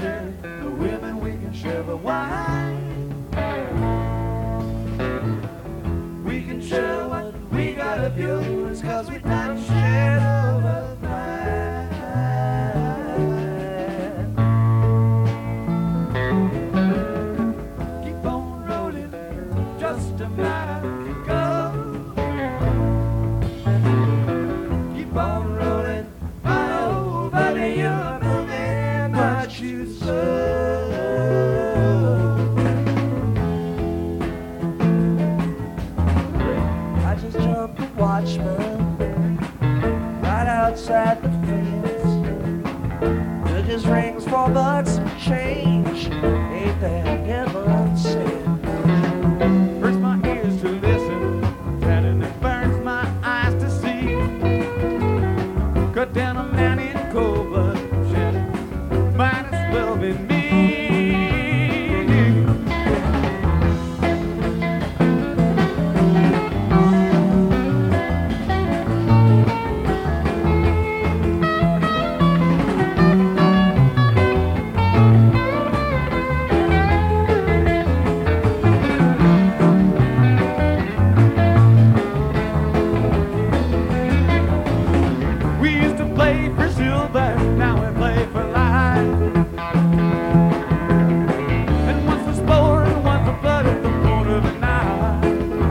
share the women, we can share the wine. We can share what we got of yours, 'cause we done shared all of mine. Keep on rolling, just a matter of go. Keep on rolling, oh, buddy, you're moving what you sow. I just jumped the watchman right outside the fence. It just rings $4 and change. Ain't that heaven sent? Hurts my ears to listen, and it burns my eyes to see. Cut down a man in cold blood, Shannon, might as well be me. We used to play for silver, now we play for life. And one's for sport and one's for blood at the point of a knife.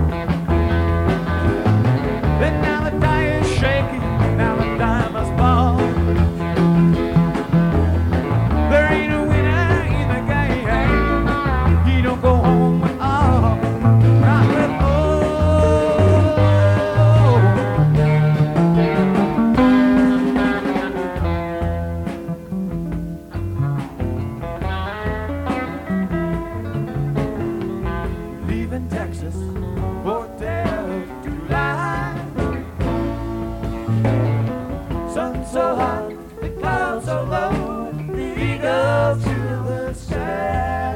Then now the die is shaky, now the die must fall. There ain't a winner in the game, you don't go home with all. Not with leaving Texas, 4th of July. Sun so hot, the clouds so low, the eagles to the sky.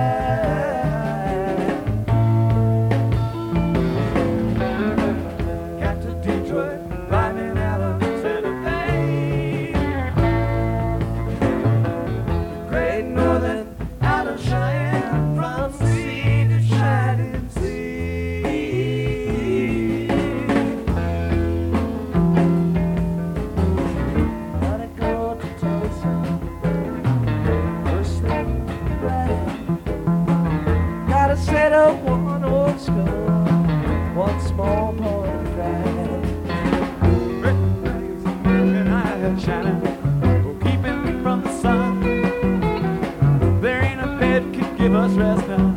Captain Detroit, climbing out of Santa Fe. The Great Northern out of Cheyenne, from sea to shining sea. Gotta go to Tulsa, first thing Friday. Gotta set up one old school, one small point drive. And I had shining, will keep him from the sun. There ain't a bed could give us rest now.